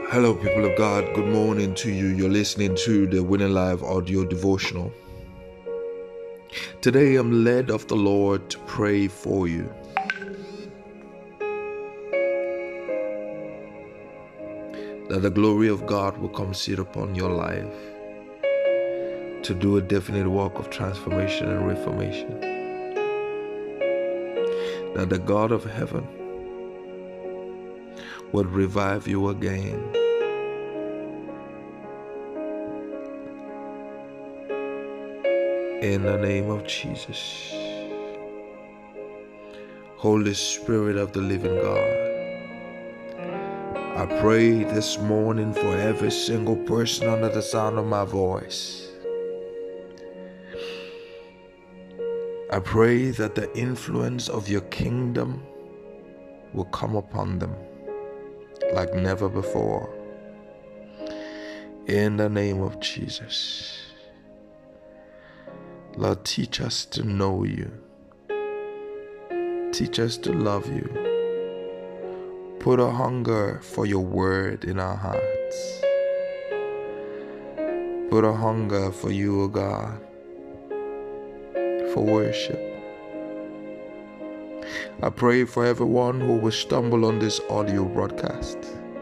Hello, people of God. Good morning to you. You're listening to the Winning Live audio devotional. Today, I'm led of the Lord to pray for you. That the glory of God will come sit upon your life to do a definite work of transformation and reformation. That the God of heaven would revive you again. In the name of Jesus. Holy Spirit of the living God, I pray this morning for every single person under the sound of my voice. I pray that the influence of your kingdom will come upon them like never before. In the name of Jesus. Lord, teach us to know you. Teach us to love you. Put a hunger for your word in our hearts. Put a hunger for you, O God, for worship. I pray for everyone who will stumble on this audio broadcast.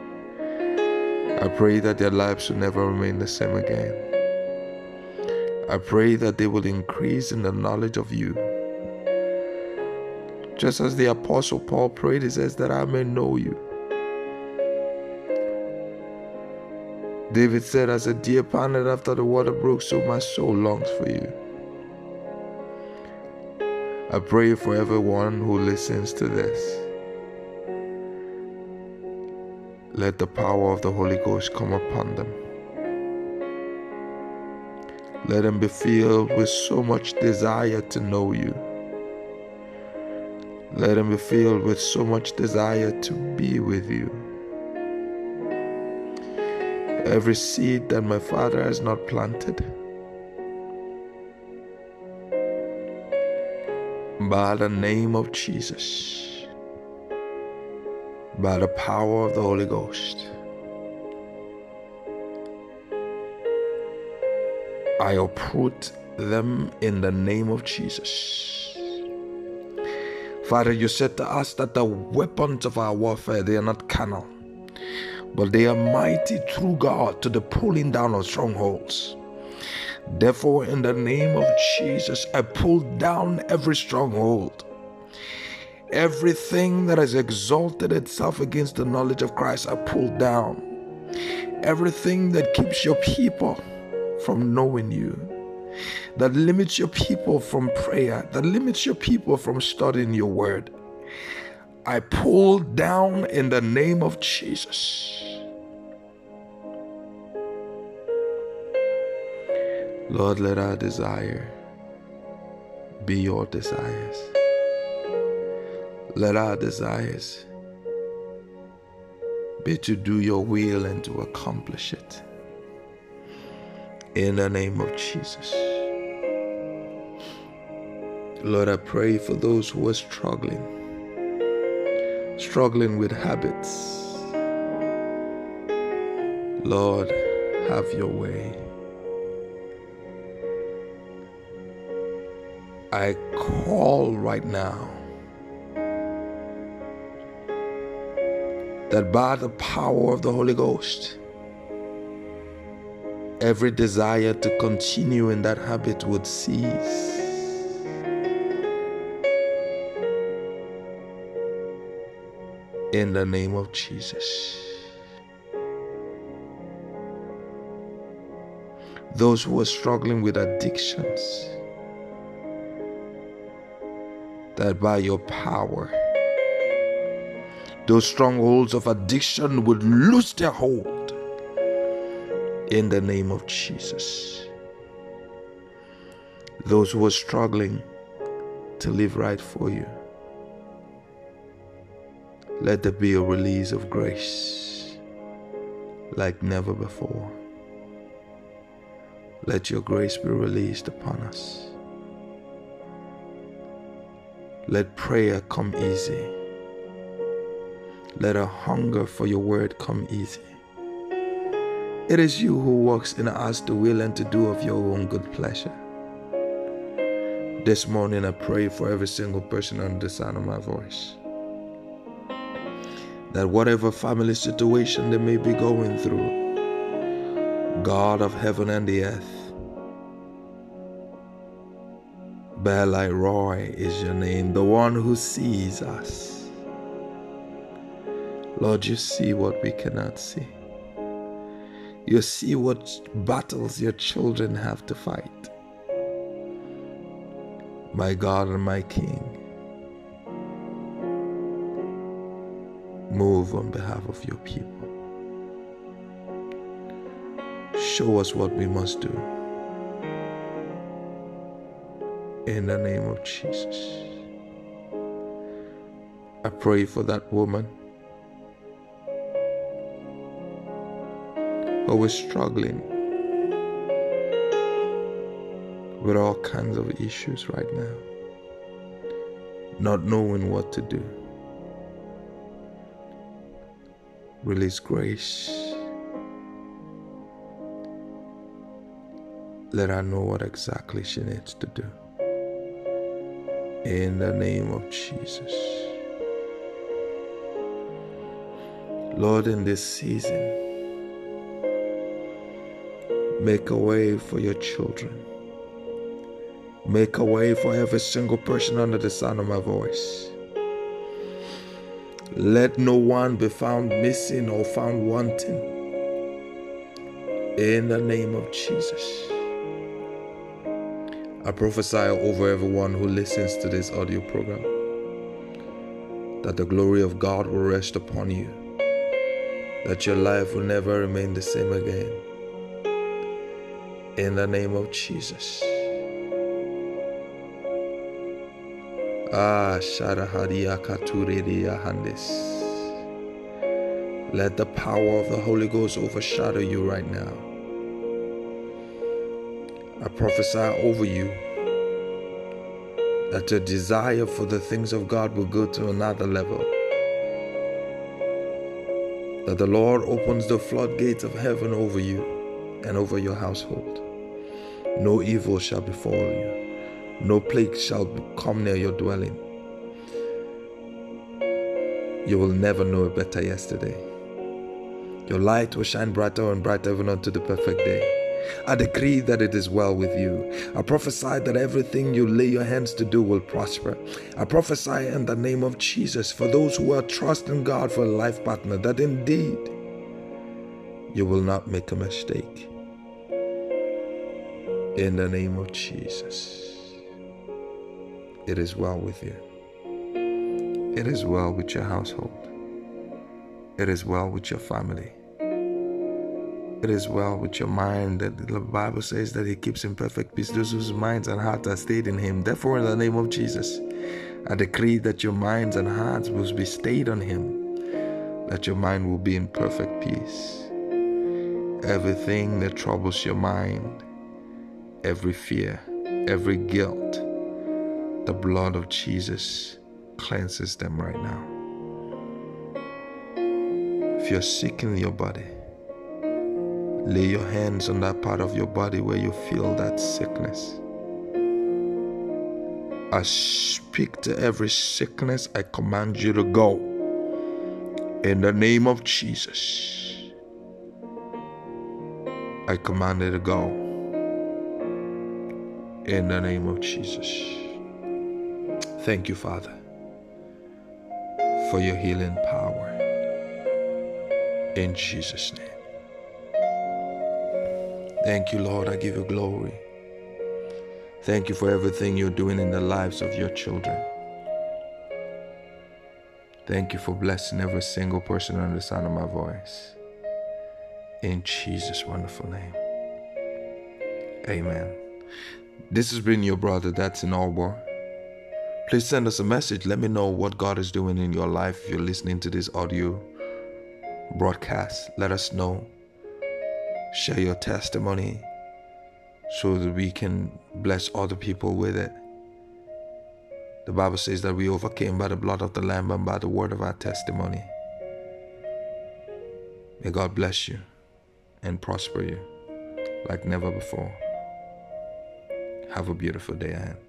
I pray that their lives will never remain the same again. I pray that they will increase in the knowledge of you. Just as the Apostle Paul prayed, he says that I may know you. David said, as a deer panted after the water brook, so my soul longs for you. I pray for everyone who listens to this. Let the power of the Holy Ghost come upon them. Let them be filled with so much desire to know you. Let them be filled with so much desire to be with you. Every seed that my Father has not planted, by the name of Jesus, by the power of the Holy Ghost, I uproot them in the name of Jesus. Father, you said to us that the weapons of our warfare, they are not carnal, but they are mighty through God to the pulling down of strongholds. Therefore, in the name of Jesus, I pull down every stronghold. Everything that has exalted itself against the knowledge of Christ, I pull down. Everything that keeps your people from knowing you, that limits your people from prayer, that limits your people from studying your word, I pull down in the name of Jesus. Lord, let our desire be your desires. Let our desires be to do your will and to accomplish it. In the name of Jesus. Lord, I pray for those who are struggling with habits. Lord, have your way. I call right now that by the power of the Holy Ghost, every desire to continue in that habit would cease. In the name of Jesus. Those who are struggling with addictions, that by your power, those strongholds of addiction would lose their hold. In the name of Jesus. Those who are struggling to live right for you, let there be a release of grace like never before. Let your grace be released upon us. Let prayer come easy. Let a hunger for your word come easy. It is you who works in us to will and to do of your own good pleasure. This morning I pray for every single person under the sound of my voice, that whatever family situation they may be going through, God of heaven and the earth, Belai Roy is your name, the one who sees us. Lord, you see what we cannot see. You see what battles your children have to fight. My God and my King, move on behalf of your people. Show us what we must do. In the name of Jesus. I pray for that woman who is struggling with all kinds of issues right now, not knowing what to do. Release grace. Let her know what exactly she needs to do. In the name of Jesus. Lord, in this season, make a way for your children. Make a way for every single person under the sound of my voice. Let no one be found missing or found wanting. In the name of Jesus. I prophesy over everyone who listens to this audio program that the glory of God will rest upon you, that your life will never remain the same again. In the name of Jesus. Let the power of the Holy Ghost overshadow you right now. I prophesy over you that your desire for the things of God will go to another level. That the Lord opens the floodgates of heaven over you and over your household. No evil shall befall you. No plague shall come near your dwelling. You will never know a better yesterday. Your light will shine brighter and brighter even unto the perfect day. I decree that it is well with you. I prophesy that everything you lay your hands to do will prosper. I prophesy in the name of Jesus for those who are trusting God for a life partner that indeed you will not make a mistake. In the name of Jesus. It is well with you. It is well with your household. It is well with your family. It is well with your mind. That the Bible says that He keeps in perfect peace those whose minds and hearts are stayed in Him. Therefore, in the name of Jesus, I decree that your minds and hearts will be stayed on Him, that your mind will be in perfect peace. Everything that troubles your mind, every fear, every guilt, the blood of Jesus cleanses them right now. If you're sick in your body, lay your hands on that part of your body where you feel that sickness. I speak to every sickness. I command you to go. In the name of Jesus. I command it to go. In the name of Jesus. Thank you, Father, for your healing power. In Jesus' name. Thank you, Lord. I give you glory. Thank you for everything you're doing in the lives of your children. Thank you for blessing every single person under the sound of my voice. In Jesus' wonderful name. Amen. This has been your brother, That's in Aalborg. Please send us a message. Let me know what God is doing in your life. If you're listening to this audio broadcast, let us know. Share your testimony so that we can bless other people with it. The Bible says that we overcame by the blood of the Lamb and by the word of our testimony. May God bless you and prosper you like never before. Have a beautiful day ahead.